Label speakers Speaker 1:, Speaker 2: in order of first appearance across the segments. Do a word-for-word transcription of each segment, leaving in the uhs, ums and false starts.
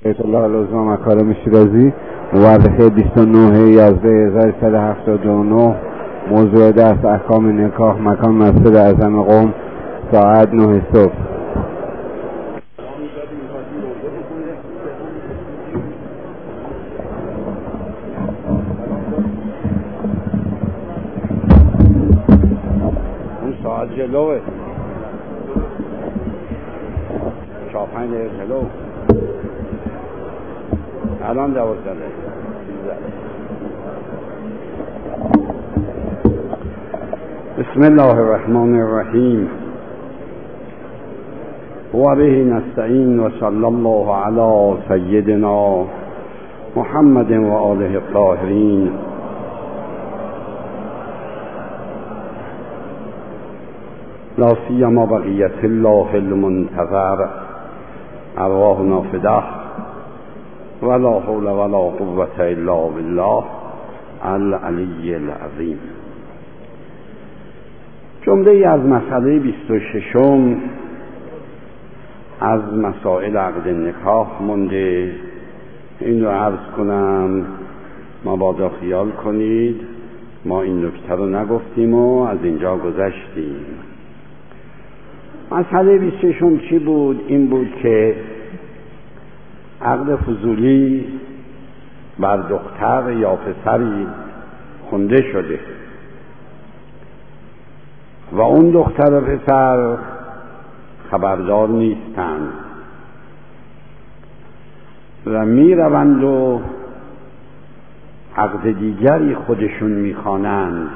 Speaker 1: بیت الله العظما مکارم شیرازی مورخه بیست و نه یازده هزار و سیصد و هفتاد و نه. موضوع درس احکام نکاح، مکان مسجد اعظم قم، ساعت نه صبح. اون ساعت جلوه چهار پنج دقیقه جلو، الان دوازده دقیقه. بسم الله الرحمن الرحیم و به نستعین و صلی الله علی سیدنا محمد و آله الطاهرین. لا سیما بقیت الله المنتظر، ارواحنا فداه، ولا حول ولا قوة الا بالله العلی العظیم. جمله ای از مسئله بیست و ششم از مسائل عقد نکاح مونده. این رو عرض کنم، مبادا خیال کنید ما این نکته رو نگفتیم و از اینجا گذشتیم. مسئله بیست و ششم چی بود؟ این بود که عقد فضولی بر دختر یا پسری خونده شده و اون دختر و پسر خبردار نیستند و می روند و عقد دیگری خودشون می خوانند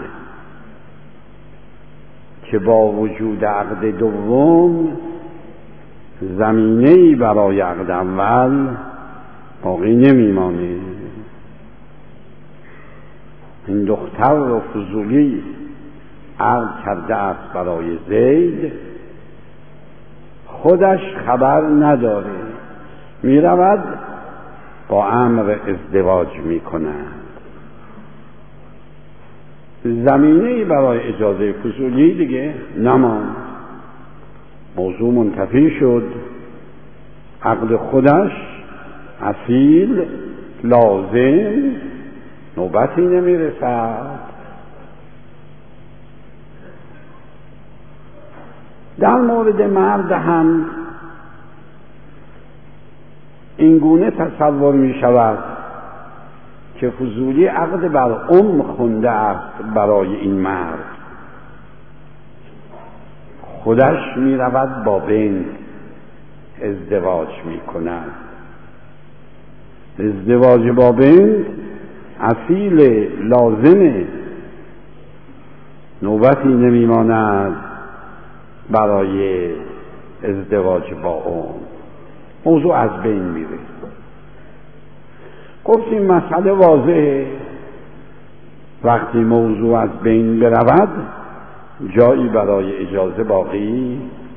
Speaker 1: که با وجود عقد دوم زمینه‌ای برای عقد اول باقی نمیمانه. این دختر و فضولی عقد کرده است برای زید، خودش خبر نداره، می رود با امر ازدواج می کند. زمینه‌ای برای اجازه فضولی دیگه نماند، موضوع منتفی شد. عقد خودش اصیل لازم نوبتی نمی رسد. در مورد مرد هم این گونه تصور می شود که فضولی عقد بر ام خونده است برای این مرد، خودش می رود با بنت ازدواج می کند. ازدواج با بنت اصیل لازمه، نوبتی نمی ماند برای ازدواج با اون. موضوع از بین میره. گفتیم مسئله واضحه، وقتی موضوع از بین برود جایی برای اجازه باقی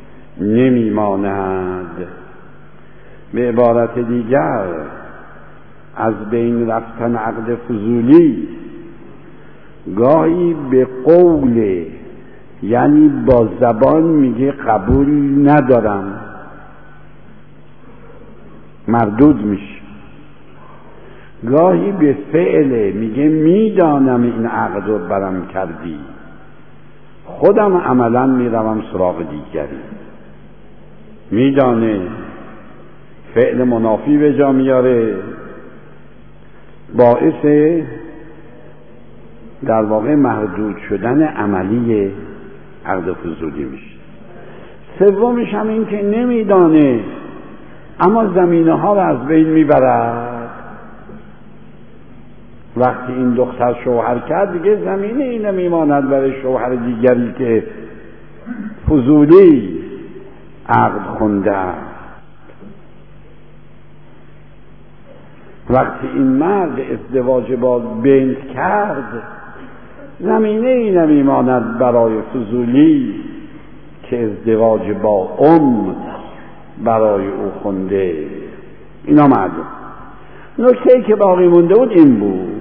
Speaker 1: نمیماند. به عبارت دیگر از بین رفتن عقد فضولی گاهی به قول، یعنی با زبان میگه قبول ندارم، مردود میشه. گاهی به فعل میگه میدانم این عقد رو برم کردی، خودم عملا میروم سراغ دیگری. میدانه، فعل منافی به جا میاره، باعث در واقع مردود شدن عملی عقد فضولی میشه. سومش هم این که نمیدانه اما زمینه ها رو از بین میبرد. وقتی این دختر شوهر کرد دیگه زمینه ای نمیماند برای شوهر دیگری که فضولی عقد خونده. وقتی این مرد ازدواج با بنت کرد زمینه ای نمیماند برای فضولی که ازدواج با ام برای او خونده. اینا معلوم. نکته‌ای که باقی مونده بود این بود،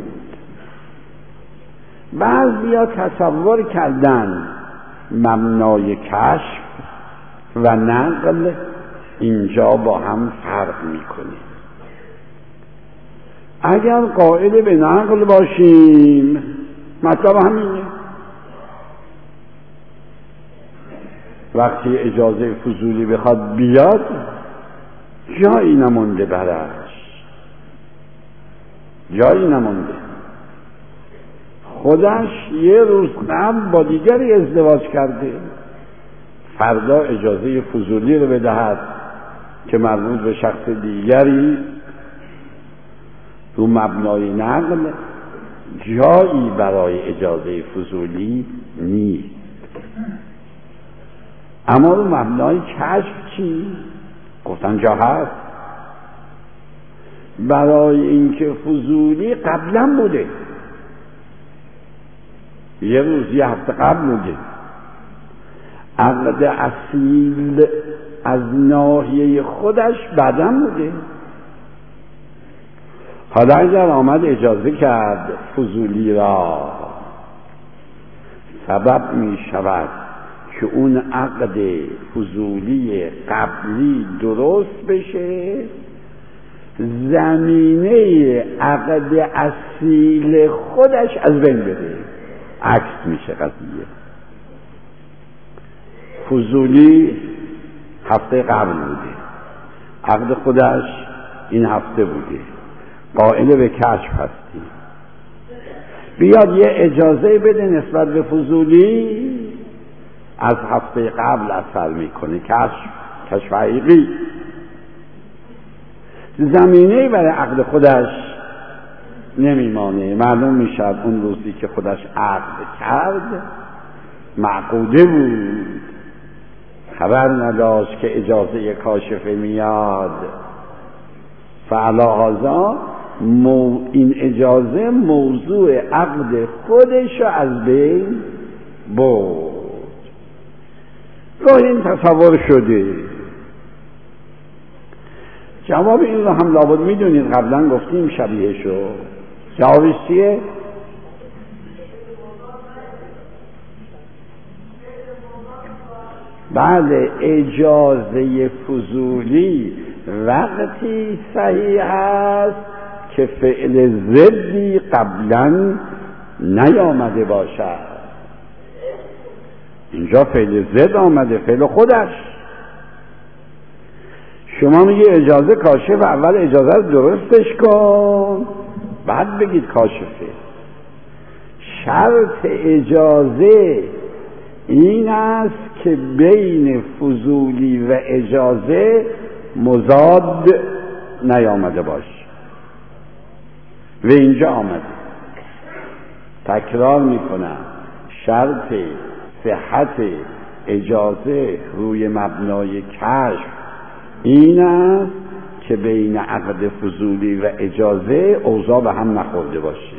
Speaker 1: بعضیا تصور کردن مبنای کشف و نقل اینجا با هم فرق میکنه. اگر قائل به نقل باشیم مطلب همینه. وقتی اجازه فضولی بخواد بیاد جایی نمونده برش، جایی نمونده. خودش یه روز قبل با دیگری ازدواج کرده، فردا اجازه فضولی رو بدهد که مربوط به شخص دیگری رو مبنای نقل، جایی برای اجازه فضولی نیست. اما رو مبنای کشف چی؟ گفتن جا هست. برای اینکه فضولی قبلا بوده، یه روز یه هفته قبل بوده، عقد اصیل از ناحیه خودش بعداً بوده. حالا اگر آمد اجازه کرد فضولی را، سبب می شود که اون عقد فضولی قبلی درست بشه، زمینه عقد اصیل خودش از بین بره. عکس میشه قضیه. فضولی هفته قبل بوده، عقد خودش این هفته بوده، قائل به کشف هستی. بیاد یه اجازه بده نسبت به فضولی، از هفته قبل اثر میکنه، کشف کشف حقیقی. زمینه برای عقد خودش نمیمانه. معلوم میشد اون روزی که خودش عقد کرد معقوده بود، خبر نداشت که اجازه کاشفه میاد. فعلا هذا مو این اجازه موضوع عقد خودش رو از بین برد. گاهی این تصور شده. جواب این رو هم لابد میدونید، قبلا گفتیم شبیه شو. جوابش چیه؟ بله، اجازه فضولی وقتی صحیح است که فعل ضدی قبلا نیامده باشد. اینجا فعل ضد آمده، فعل خودش. شما میگه اجازه کاشف، اول اجازه رو درستش کن بعد بگید کاشفه. شرط اجازه این است که بین فضولی و اجازه مضاد نیامده باش. و اینجا آمده. تکرار میکنم، شرط صحت اجازه روی مبنای کشف این است که بین عقد فضولی و اجازه اوضاع به هم نخورده باشه.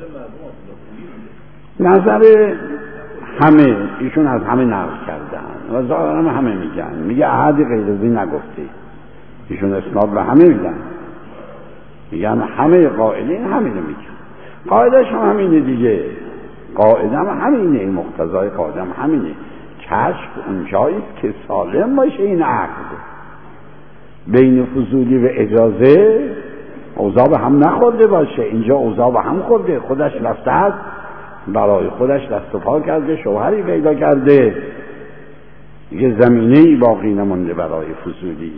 Speaker 1: نظر همه، ایشون از همه نقل کردن و ظاهرا همه میگن، میگه احدی غیر از این نگفته. ایشون اسناد به همه میدن، میگن همه قائلین همینو میگن. قاعدش هم همینه دیگه، قاعده هم همینه، این مقتضای قاعده هم همینه. کشف اونجاییست که سالم باشه این عقد بین فضولی و اجازه، اوضاع به هم نخورده باشه. اینجا اوضاع به هم خورده، خودش رفته است برای خودش دست و پا کرده، شوهری پیدا کرده، یه زمینه‌ای باقی نمونده برای فضولی.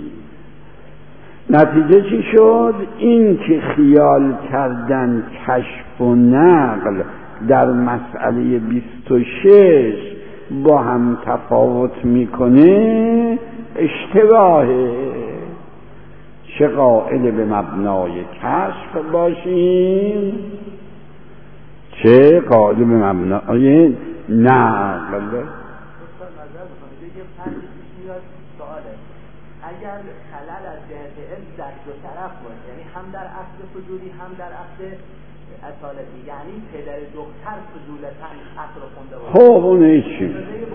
Speaker 1: نتیجه چی شد؟ این که خیال کردن کشف و نقل در مسئله بیست و شش با هم تفاوت میکنه اشتباهه. چه قائل به مبنای کشف باشیم، چه قائل به مبنای نقل.
Speaker 2: اگر خلل از جهت علم در دو طرف باشه، یعنی هم در عقد فضولی هم در عقد اصالتی، یعنی پدر دختر فضولتن عقد رو خونده باشه،
Speaker 1: خب اون هیچی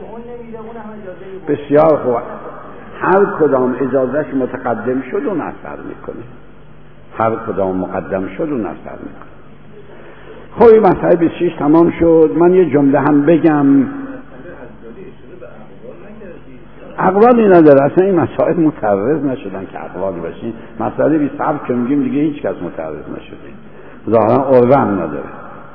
Speaker 2: به
Speaker 1: بسیار خوب. هر کدام اجازهش متقدم شد اون اثر میکنه، هر کدام مقدم شد اون اثر میکنه. خب این مسئله بیست و شش تمام شد. من یه جمله هم بگم. اقوالی نداره، اصلا این مسائل متعرض نشدن که اقوالی باشین. مسئله بیست و هفت که میگیم دیگه هیچ کس متعرض نشده. ظاهرا عربه هم نداره.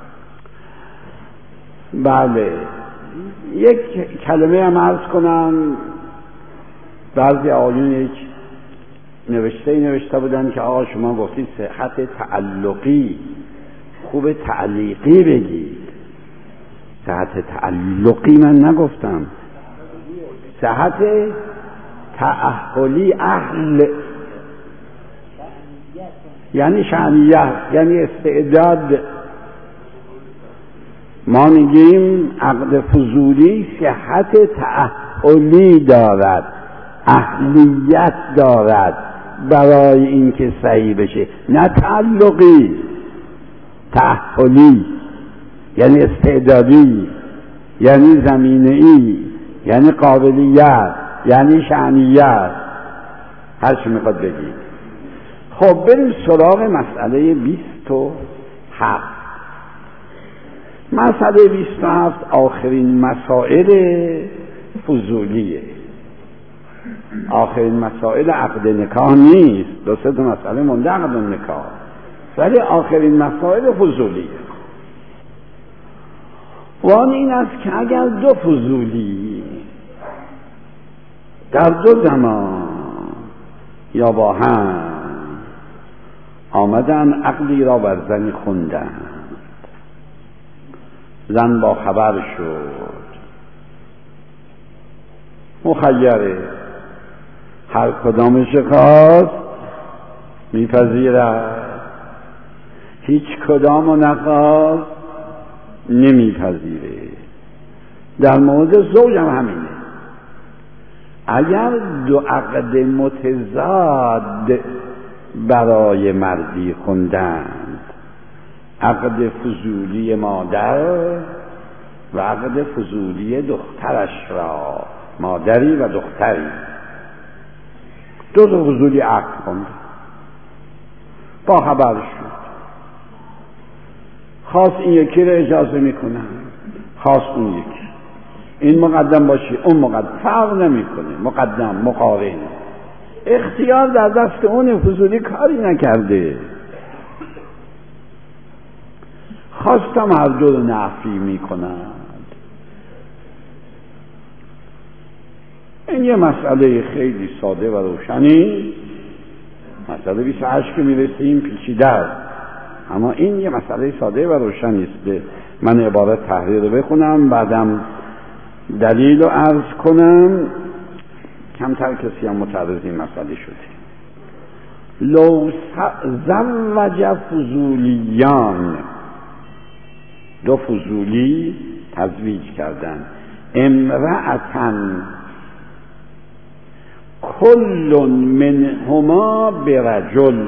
Speaker 1: بله، یک کلمه هم عرض کنم. بعضی آقایون یک نوشته نوشته بودن که آقا شما گفتید صحت تعلقی، خوب تعلیقی بگید. صحت تعلقی من نگفتم، صحت تأهلی، اهل یعنی شأنیت، یعنی استعداد. ما میگیم عقد فضولی صحت تأهلی دارد، اهلیت دارد برای اینکه صحیح بشه، نه تعلقی. تأهلی یعنی استعدادی، یعنی زمینه‌ای، یعنی قابلیت، یعنی شأنیت، هر چی میخواد بگید. خب بریم سراغ مسئله بیست و هفت. مسئله بیست و هفت آخرین مسائل فضولیه. آخرین مسائل عقد نکاح نیست، دو سه تا مسئله مونده عقد نکاح، ولی آخرین مسائل فضولیه. وان این است که اگر دو فضولی در دو زمان یا با هم آمدن عقدی را بر زنی خوندند، زن با خبر شد، مخیره، هر کدامش خواست میپذیرد، هیچ کدامو نخواست نمیپذیره. در مورد زوج هم همینه. اگر دو عقد متضاد برای مردی خوندند، عقد فضولی مادر و عقد فضولی دخترش را، مادری و دختری، دو تا فضولی عقد خوند، با خبر شد، خواست این یکی را اجازه میکنن، خواست اون یکی، این مقدم باشه اون مقدم، فرق نمیکنه، مقدم مقارن، اختیار در دست اون. فضولی کاری نکرده، خواستم هر دو رو نفی میکنند. این یه مسئله خیلی ساده و روشنی، مسئله بیست و هشت که میرسیم پیچیده است، اما این یه مسئله ساده و روشنی است. من عبارت تحریر رو بخونم، بعدم دلیل رو عرض کنم. کمتر کسی هم متعرض این مسئله شده. لو زوج فضولیان، دو فضولی تزویج کردن، امرأتن کل منهما برجل،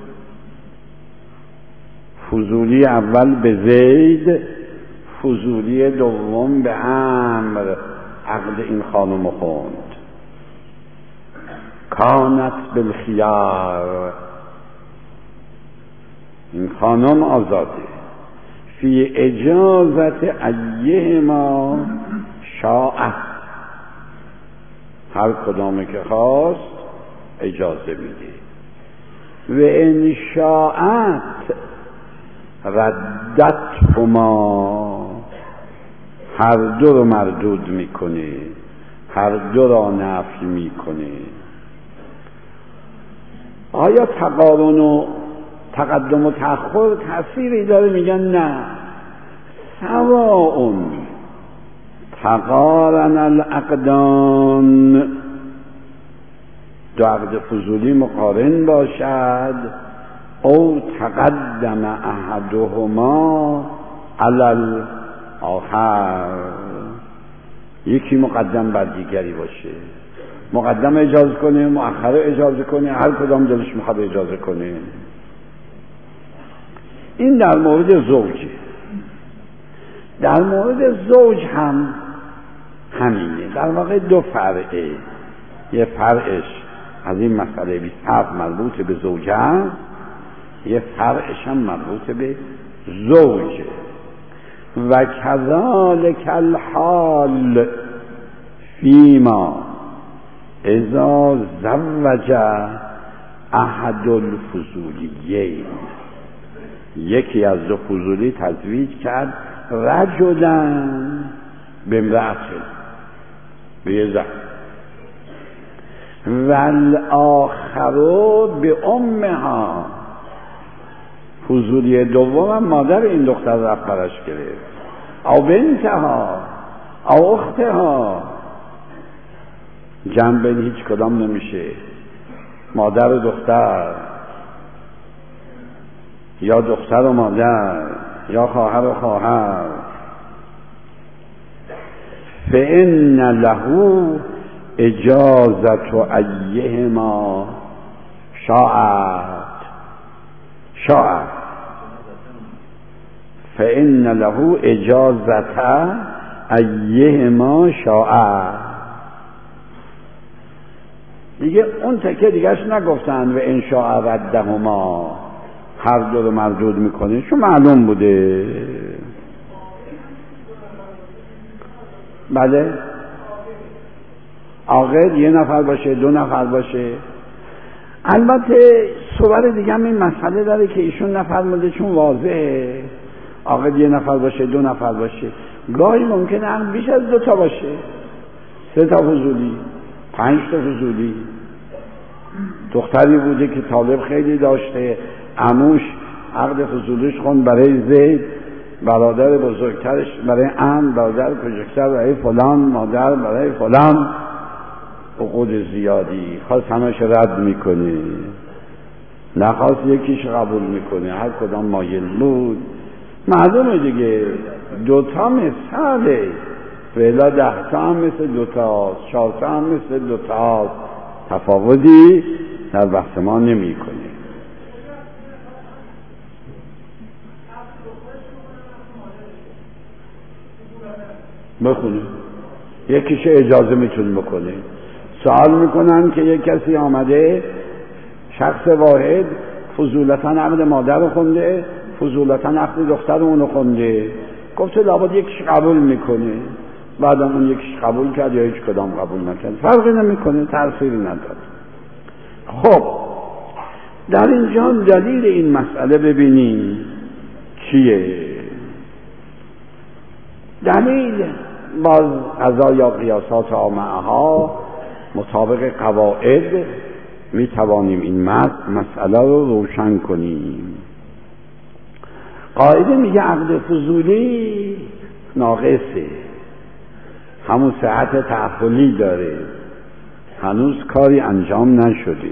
Speaker 1: فضولی اول به زید، فضولی دوم به عمرو، عقد این خانم خوند. کانت بالخیار، این خانم آزاده، فی اجازت ایهما شاء، هر کدامه که خواست اجازه میده. و ان شاءت ردتهما، هر دو رو مردود میکنه، هر دو را نفی میکنه. آیا تقارن و تقدم و تأخر تأثیری داره؟ میگن نه. سواء تقارن العقدان، دو عقد فضولی مقارن باشد، او تقدم احدهما علی الاخر، یکی مقدم بر دیگری باشه، مقدم اجازه کنه، مؤخر اجازه کنه، هر کدام دلش میخواد اجازه کنه. این در مورد زوجه. در مورد زوج هم همینه، در واقع دو فرعه. یه فرعش از این مسئله بیست و هفت مربوط به زوجه هست، یه فرعش هم مربوط به زوجه. و کذالک الحال فیما اذا زوج احد الفضولیین، یکی از دو فضولی تزویج کرد رجلن به امرأت، به یه زن، والآخر به امها، فضولی دوم هم مادر این دختر رفت برش گرفت، او بنتها او اختها. جمع بین هیچ کدام نمیشه، مادر و دختر یا دختر و مادر یا خواهر و خواهر. فإن له اجازت ایهما شاءت شاءت فإن له اجازت ایهما شاءت. دیگه اون تکه دیگهش نگفتن و ان شاء ردهما، هر دو رو مردود میکنه، چون معلوم بوده. بله عاقل یه نفر باشه، دو نفر باشه. البته صور دیگه هم این مسئله داره که ایشون نفرموده چون واضحه عاقل یه نفر باشه، دو نفر باشه. گاهی ممکنه بیش از دو تا باشه، سه تا فضولی، پنج تا فضولی. دختری بوده که طالب خیلی داشته، عموش عقد فضولیش خوند برای زید، برادر بزرگترش برای عم، برادر کوچکتر برای فلان، مادر برای فلان. عقود زیادی خواست همش رد میکنه، نخواست یکیش قبول میکنه، هر کدام مایل بود. معلومه دیگه دوتا مثاله، فعلا ده تا هم مثل دوتا، چهار تا هم مثل دوتا، تفاوتی در بحث ما نمی کنه. بخونه یکیش اجازه میتونه بکنه. سوال میکنن که یک کسی آمده شخص واحد فضولتا عقد مادر رو خونده، فضولتا عقد دختر اونو خونده، گفته لابد یکیش قبول میکنه، بعدم اون یکیش قبول کرد یا هیچ کدام قبول نکرد، فرقی نمیکنه، تأثیری نداره. خب در اینجا دلیل این مسئله ببینیم چیه. دلیل باز قضا یا قیاسات آمعها مطابق قواعد می توانیم این مسئله رو روشن کنیم. قاعده میگه عقد فضولی ناقصه، همون صحت تعهلی داره، هنوز کاری انجام نشده.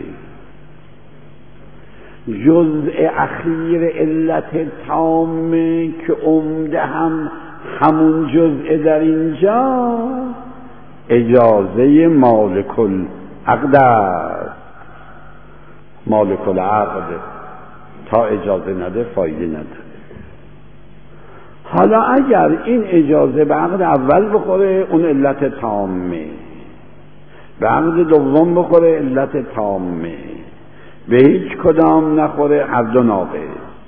Speaker 1: جزء اخیر علت تامه که عمده هم همون جزء در اینجا اجازه مالک العقد است. مالک العقد تا اجازه نده فایده نداره. حالا اگر این اجازه به عقد اول بخوره اون علت تامه، به عقد دوم بخوره علت تامه، به هیچ کدام نخوره هر دو ناقص.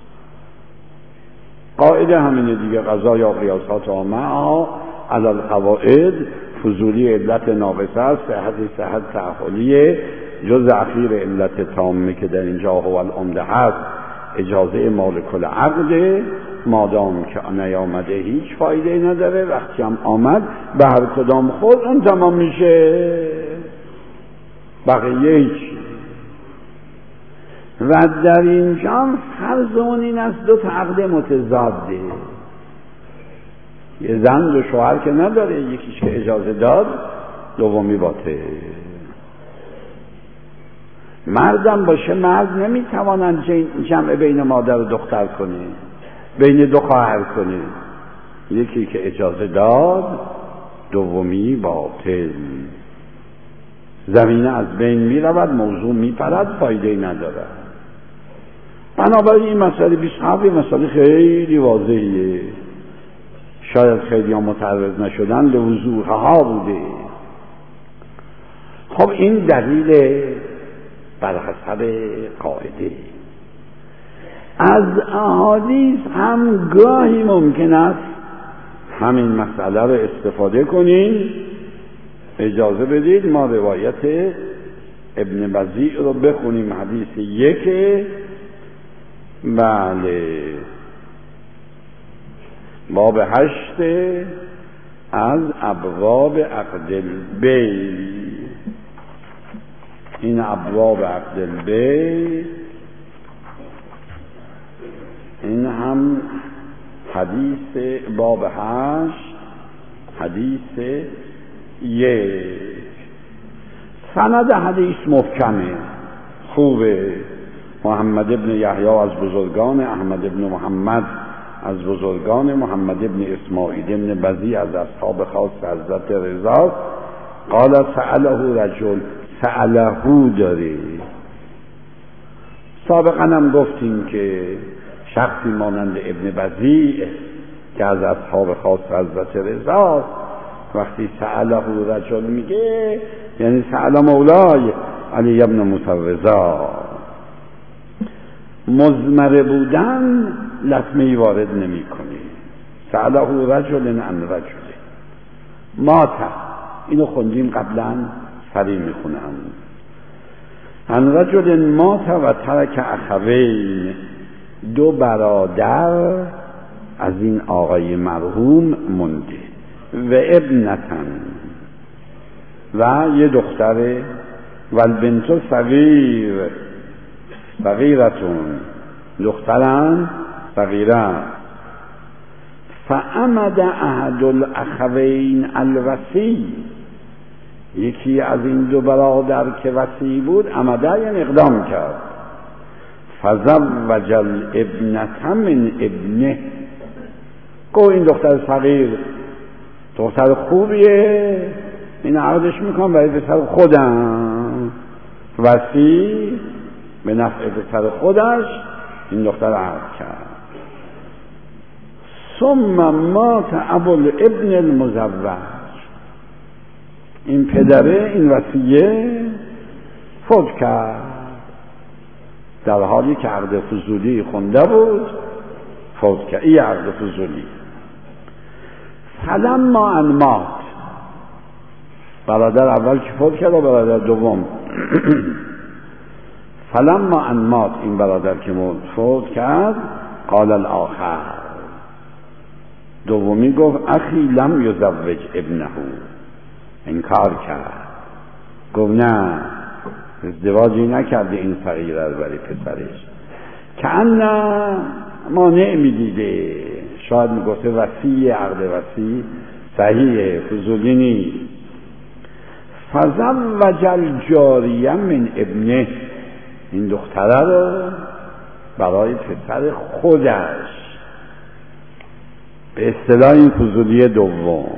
Speaker 1: قاعده همینه دیگه، قضا یا قیاسات عامه علی القواعد. فضولی علت ناقصه است، صحتی صحت تعهلیه. جز اخیر علت تامه که در اینجا هو العمده هست اجازه مالک العقد. مادام که نیامده هیچ فایده نداره، وقتی هم آمد به هر کدام خود اون تمام میشه، بقیه هیچ. و در اینجا فرض اون این است دو تا عقد متضاده، یه زن دو شوهر که نداره، یکیش که اجازه داد دومی باطل. مردم باشه مرد نمیتوانند جمع بین مادر و دختر کنه، بین دو خواهر کنه، یکی که اجازه داد دومی باطل. زمینه از بین می رود، موضوع می پرد، فایده نداره. بنابراین این مسئله بیست هفت مسئله خیلی واضحیه، شاید خیلی ها متعرض نشدن، به وضوح ها بوده. خب این دلیل بر حسب قاعده. از احادیث هم گاهی ممکن است همین مسئله رو استفاده کنین. اجازه بدید ما روایت ابن بزیع رو بخونیم. حدیث یک بله، باب هشت از ابواب عقد البی. این ابواب عقد البی این هم حدیث باب هشت، حدیث یک. سند حدیث محکمه، خوبه. محمد ابن یحیی از بزرگان، احمد ابن محمد از بزرگان، محمد ابن اسماعیل ابن بزی از اصحاب خاص حضرت رضا. قال سأله رجل، سأله داری. سابقا هم گفتیم که شخصی مانند ابن بزی که از اصحاب خاص حضرت رضا وقتی سأله رجل میگه یعنی سأل مولای علی ابن موسی رضا. مضمره بودن لطمه‌ای وارد نمی کنی. سأله رجل عن رجل مات، اینو خوندیم قبلا، سریع میخونم. عن رجل مات و ترک اخوین، دو برادر از این آقای مرحوم مونده، و ابنتن و یه دختره، و البنت صغیر صغیرتون، دختران صغیره. فعمد احد الاخوین الوصی، یکی از این دو برادر که وصی بود عمده یعنی اقدام کرد. فزوج الابنة من ابنه، گو این دختر صغیر دختر خوبیه، این عقدش میکنم برای پسر خودم، وصی به نفع پسر خودش این دختر عقد کرد. ثم مات ابو الابن المزوج، این پدره این وصیه فوت کرد در حالی که عقد فضولی خونده بود، فوت کرد. این عقد فضولی. فلما ان مات، برادر اول که فوت کرد و برادر دوم فلما ان مات، این برادر که فوت کرد، قال الاخر، دومی گفت اخی لم یزوج ابنه، انکار کرد، گفت نه ازدواجی نکرده این صغیره رو برای پسرش، که انا مانع میدیده، شاید میگفته وصی، عقد وصی صحیحه، فضولی نیست. فزوج الجاریه من ابنه، این دختره رو برای پسر خودش، به اصطلاح این فضولی دوم.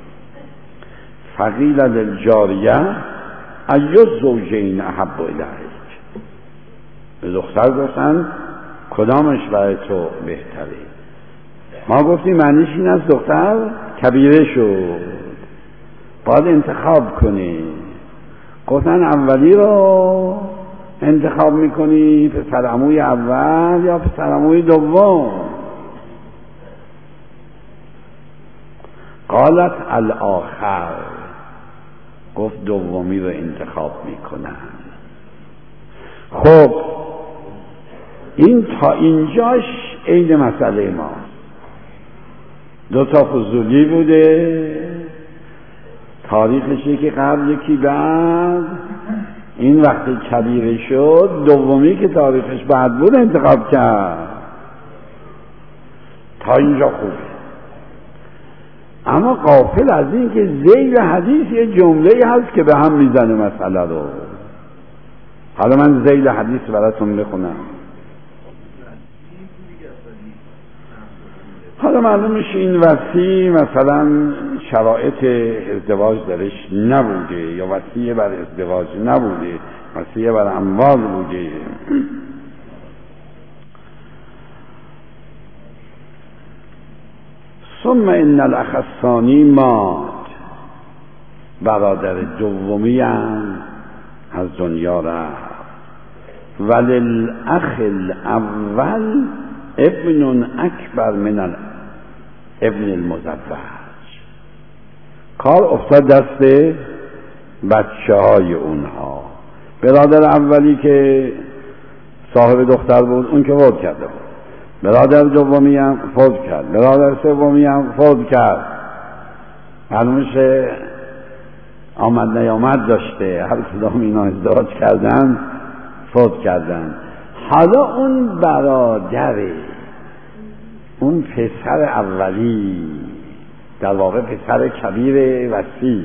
Speaker 1: فقیل للجاریه ایو زوجین احب الیک، به دختر گفتن کدامش برای تو بهتره؟ ما گفتیم معنیش این است دختر کبیره شد، باید انتخاب کنی. گفتن اولی رو انتخاب میکنی، پسر عموی اول یا پسر عموی دوم؟ قالت الاخر، گفت دومی رو انتخاب میکنن. خب این تا اینجاش عین مسئله ما، دو تا فضولی بوده، تاریخش یکی قبل یکی بعد. این وقتی کبیره شد دومی که تاریخش بعد بود انتخاب کرد. تا اینجا خوبه. اما غافل از این که ذیل حدیث یه جمله هست که به هم میزنه مسئله رو. حالا من ذیل حدیث براتون بخونم. حالا معلوم میشه این وصی مثلا شرایط ازدواج درش نبوده، یا وصیه بر ازدواج نبوده، وصیه بر اموال بوده. ثم ان الاخ الثانی مات، برادر دومی هم از دنیا رفت. وللاخ الاول ابن اکبر من ابن المزوج، کار افتاد دست بچه های اونها. برادر اولی که صاحب دختر بود، اون که فوت کرده بود. برادر دومی هم فوت کرد، برادر سومی هم فوت کرد. معلومش آمد نیامد داشته، هر کدام اینا ازدواج کردن فوت کردن. حالا اون برادر، اون پسر اولی، در واقع پسر کبیر وسیع،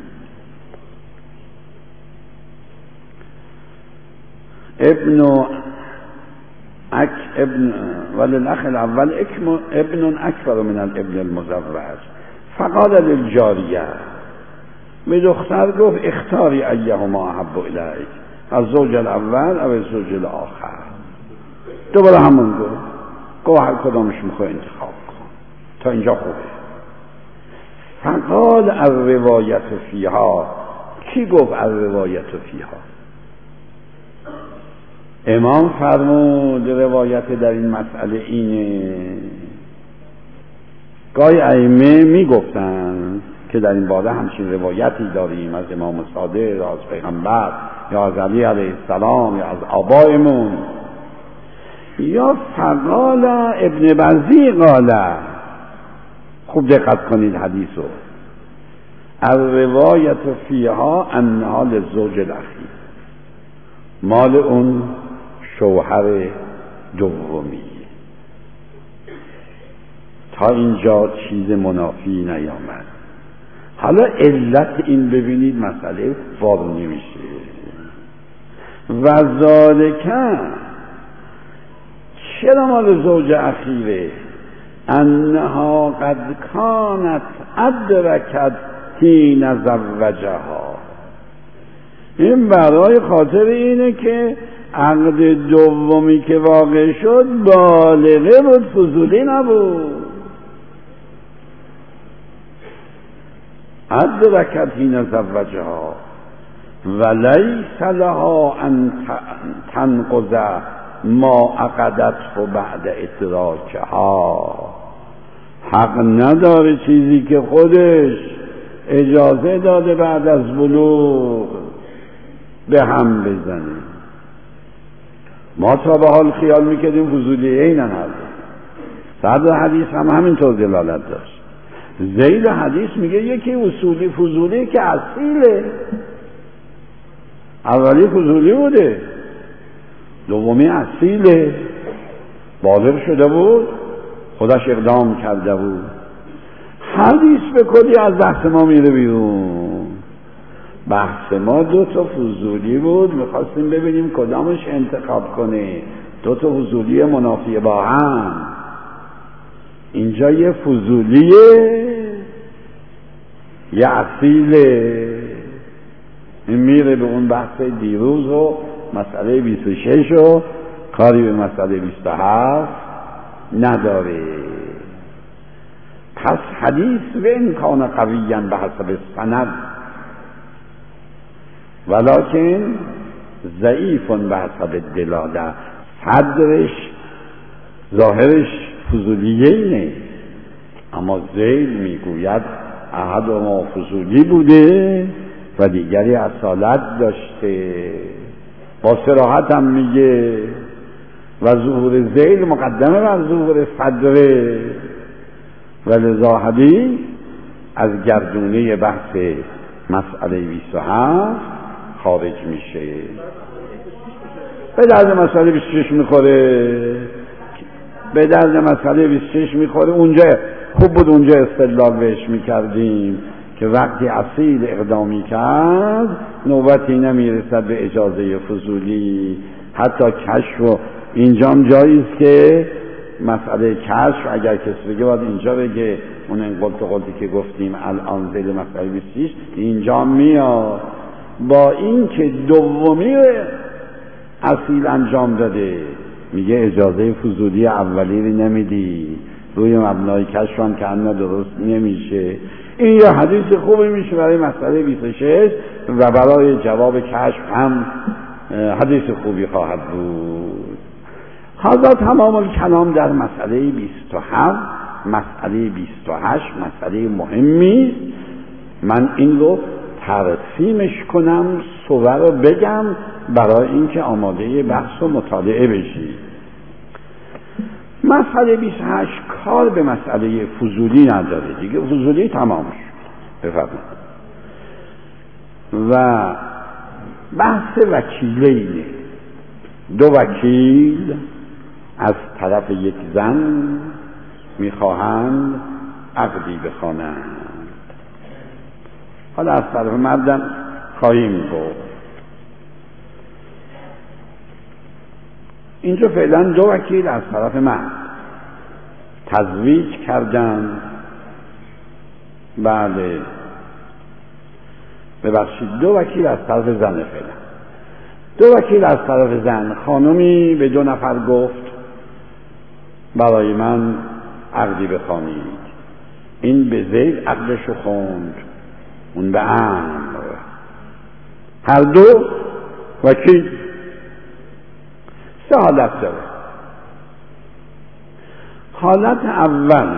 Speaker 1: ابن اک ابن وللاخ الاول ابن اکبر من الابن المزوج، فقال للجاریه، به دختر گفت اختاری ایهما احب الیک، از زوج الاول او از زوج الاخر. دوباره همون گفت گفت هر کدامش میخوای انتخاب کن. تا اینجا خوبه. فقال الروایت فیها، کی گفت الروایت فیها؟ امام فرمود روایت در این مسئله اینه. گاهی ائمه میگفتن که در این باره همچین روایتی داریم از امام صادق یا از پیغمبر یا از علی علیه السلام یا از آبایمون. یا فقال ابن بزی قال، خوب دقت کنید حدیثو، الروایت فیها انها للزوج الاخیر، مال اون شوهر دومی. تا اینجا چیز منافی نیامد. حالا علت این ببینید مسئله واضح نمیشه. و ذالکه، چرا مال زوج اخیره؟ انها قد کانت ادرکت حین زوجها، این برای خاطر اینه که عقد دومی که واقع شد بالغه بود، فضولی نبود. ادرکت حین زوجها ولیس لها ان تنقض ما عقدته بعد ادراکها، حق نداره چیزی که خودش اجازه داده بعد از بلوغ به هم بزنه. ما تا به حال خیال میکردیم فضولیه این هم صدر حدیث هم همینطور دلالت داشت. ذیل حدیث میگه یکی اصولی فضولی که اصیله، اولی فضولی بوده، دومی اصیله، بالغ شده بود، خودش اقدام کرده بود. حدیث به کلی از بحث ما میره بیرون. بحث ما دو تا فضولی بود، میخواستیم ببینیم کدامش انتخاب کنه. دو تا فضولی منافی با هم. اینجا یه فضولیه یه اصیله. این میره به اون بحث دیروز و مسئله بیست و شش و کاری به مسئله بیست و هفت نداره. پس حدیث به امکان قویاً به حسب سند ولکن ضعیف به حسب دلاله، صدرش ظاهرش فضولیه اینه، اما ذیل میگوید احد ما فضولی بوده و دیگری اصالت داشته. با صراحت هم میگه و ظهور ذیل مقدمه بر ظهور صدره و لذا حدیث از گردونه بحث مسئله بیست و هفت خارج میشه. به درد مسئله بیست و شش میخوره، به درد مسئله بیست و شش میخوره. اونجا خوب بود اونجا استدلال بهش میکردیم که وقتی اصیل اقدامی کرد نوبتی نمیرسد به اجازه فضولی، حتی کشف. و اینجام جاییست که مسئله کشف اگر کسی بگه باید اینجا بگه، اون این قلت قلتی که گفتیم الان زیل مسئله بیست و شش اینجا میاد. با این که دومی اصیل انجام داده میگه اجازه فضولی اولی رو نمیدی، روی مبنای کشف هم که انا درست نمیشه. این یه حدیث خوبی میشه برای مسئله بیست و شش و برای جواب کشف هم حدیث خوبی خواهد بود. حالا تمام الکلام در مسئله بیست و هفت. مسئله بیست و هشت مسئله مهمی است. من این رو ترسیمش کنم، صور رو بگم برای اینکه آماده بحث و مطالعه بشی. مسئله بیست و هشت کار به مسئله فضولی نداره دیگه، فضولی تمام شد. بفرمایید. و بحث وکیلینه، دو وکیل از طرف یک زن میخواهند عقدی بخوانند. حالا از طرف مردم خواهیم گفت. اینجا فعلا دو وکیل از طرف مرد تزویج کردن. بله ببخشید، دو وکیل از طرف زن. فعلا دو وکیل از طرف زن. خانمی به دو نفر گفت برای من عقدی بخوانید. این به زید عقدشو خوند، اون به عمرو. هر دو وکیل. سه حالت داره. حالت اول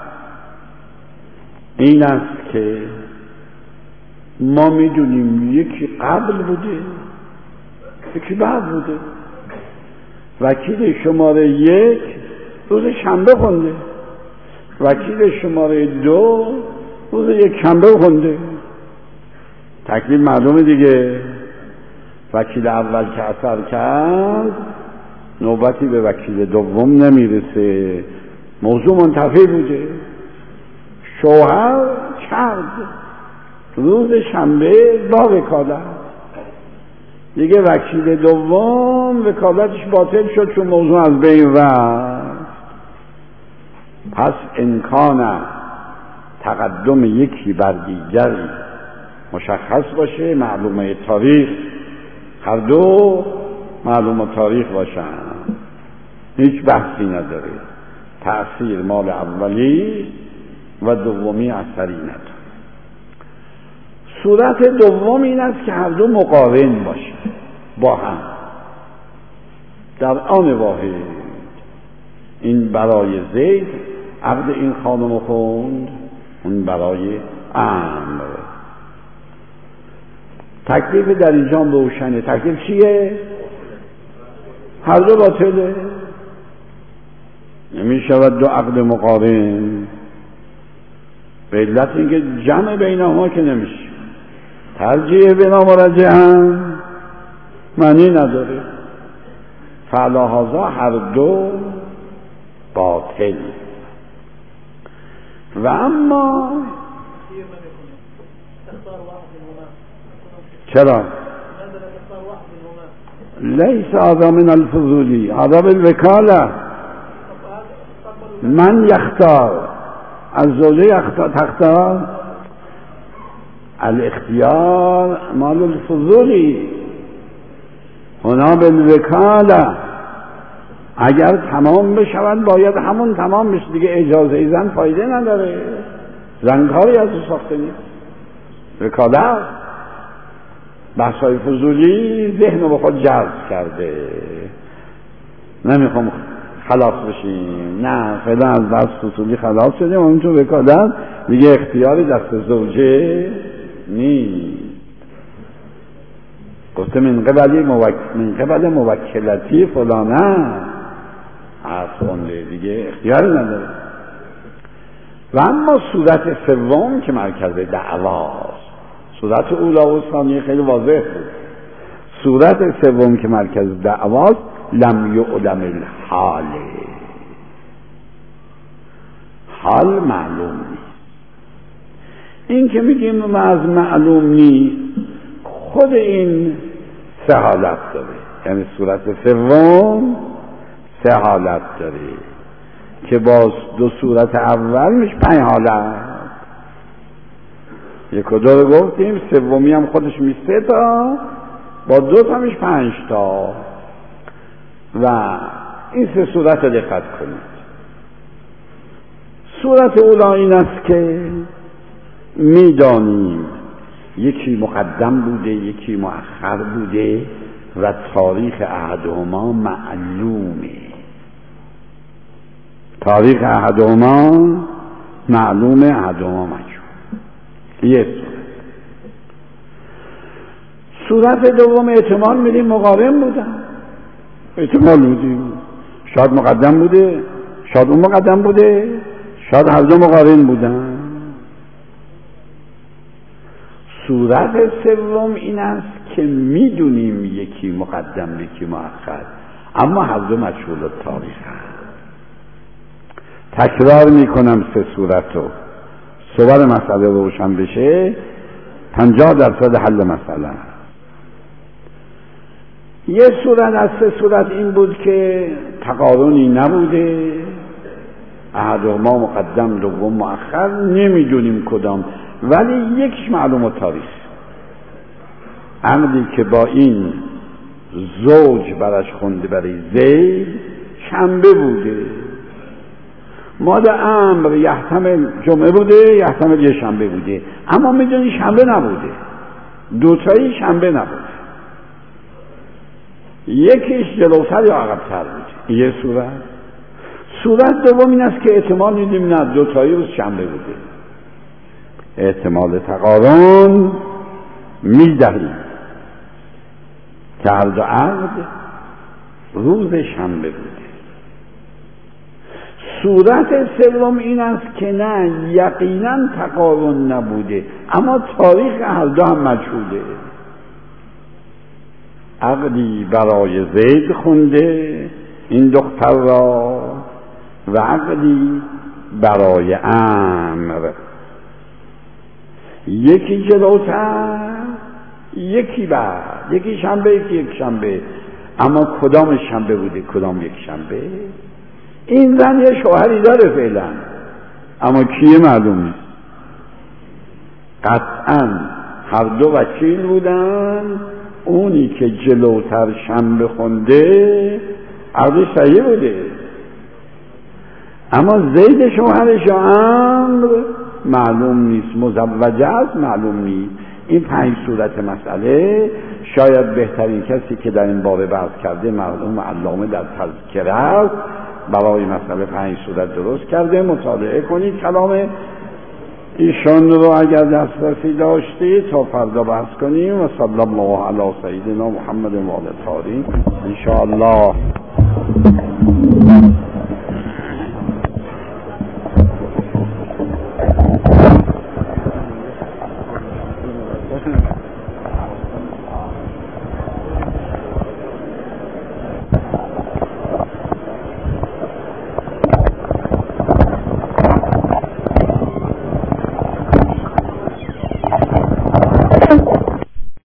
Speaker 1: این است که ما میدونیم یکی قبل بوده یکی بعد بوده. وکیل شماره یک روز شنبه خونده، وکیل شماره دو روز یک شنبه خونده. تکلیف معلومه دیگه. وکیل اول که اثر کرد نوبتی به وکیل دوم نمیرسه، موضوع منتفی بوده. شوهر کرد روز شنبه با وکالت، دیگه وکیل دوم وکالتش باطل شد چون موضوع از بین رفت. پس امکان تقدم یکی بر دیگری مشخص باشه، معلومه تاریخ، هر دو معلومه تاریخ باشن، هیچ بحثی نداره. تأثیر مال اولی و دومی اثری نداره. صورت دوم این است که هر دو مقارن باشه با هم در آن واحد. این برای زید عقد این خانم خوند، اون برای عمرو. تکلیف در اینجا روشنه. تکلیف چیه؟ هر دو باطله. نمی شود دو عقد مقارن، به علت اینکه جمع بینهما که نمیشه. ترجیح بنا مرجعن معنی نداره. فعلاهازا هر دو باطل. و اما چرا؟ لیس هذا من الفضولی، هذا بالوکاله. من یختار از زوجه یختار تختار الاختیار مال الفضولی هنا بالوکاله. اگر تمام بشود باید همون تمام بشه دیگه. اجازه زن فایده نداره، زن کاری از او ساخته نیست. وکاله بحثای فضولی ذهن رو به خود جذب کرده. نمیخوام خلاص بشیم، نه فعلا از بحث فضولی خلاص شدیم. اون تو وکالت دیگه اختیاری دست زوجه نیست. گفته من قبلی موک... من قبل موکلتی فلانه اصلا دیگه اختیاری نداره. و اما صورت سوم که مرکز دعواست، صورت اولا و ثانیه خیلی واضح بود. صورت سوم که مرکز دعواست لم یعلم الحال، حال معلوم نیست. این که میگیم ما از معلوم نیست، خود این سه حالت داره. یعنی صورت سوم سه حالت داره که با دو صورت اول میشه پنج حالت. یک و دو رو گفتیم، سومی هم خودش میشه سه تا، با دو تا میشه پنج تا. و این سه صورت رو دقت کنید. صورت اولا این است که میدانیم یکی مقدم بوده یکی مؤخر بوده و تاریخ احدهما معلومه. تاریخ احدهما معلومه، احدهما مجهول. یه صورت. صورت دوم احتمال میدیم مقارن بودن، احتمال میدیم شاید مقدم بوده، شاید اون مقدم بوده، شاید هر دو مقارن بودن. صورت سوم این است که میدونیم یکی مقدم یکی مؤخر، اما هر دو مجهول التاریخ هست. تکرار میکنم سه صورت رو، صور مسئله روشن بشه، پنجاه درصد حل مسئله. یه صورت از سه صورت این بود که تقارنی نبوده، احدهما مقدم دوم مؤخر، نمیدونیم کدام، ولی یکیش معلوم التاریخ، عقدی که با این زوج برش خونده برای زید شنبه بوده، ماد امر یحتمل جمعه بوده، یحتمل یه شنبه بوده، اما میدونی شنبه نبوده، دوتایی شنبه نبوده، یکیش جلوتر یا عقب‌تر بوده. یه صورت. صورت دوم این است که احتمال میدیم نه دوتایی روز شنبه بوده، احتمال تقارن میدهیم که هر دو عقد روز شنبه بوده. صورت سوم این است که نه یقینا تقارن نبوده، اما تاریخ هر دو هم مجهوله. عقدی برای زید خونده این دختر را و عقدی برای عمرو، یکی جلوتر یکی بعد، یکی شنبه یکی یک شنبه، اما کدام شنبه بوده کدام یک شنبه؟ این زن یه شوهری داره فعلا، اما کیه معلوم نیست. قطعا هر دو وکیل بودن، اونی که جلوتر شنبه خونده عقدش صحیح بوده، اما زید شوهرش عمرو معلوم نیست، مزوجه است معلوم نیست. این پنج صورت مسئله شاید بهترین کسی که در این باب بحث کرده مرحوم علامه در تذکره است، برای مسئله پنج صورت درست کرده. مطالعه کنید کلام ایشان رو اگر دسترسی داشتید تا فردا بحث کنیم. و صلی الله علی سیدنا محمد و آل الطاهرین ان شاء الله.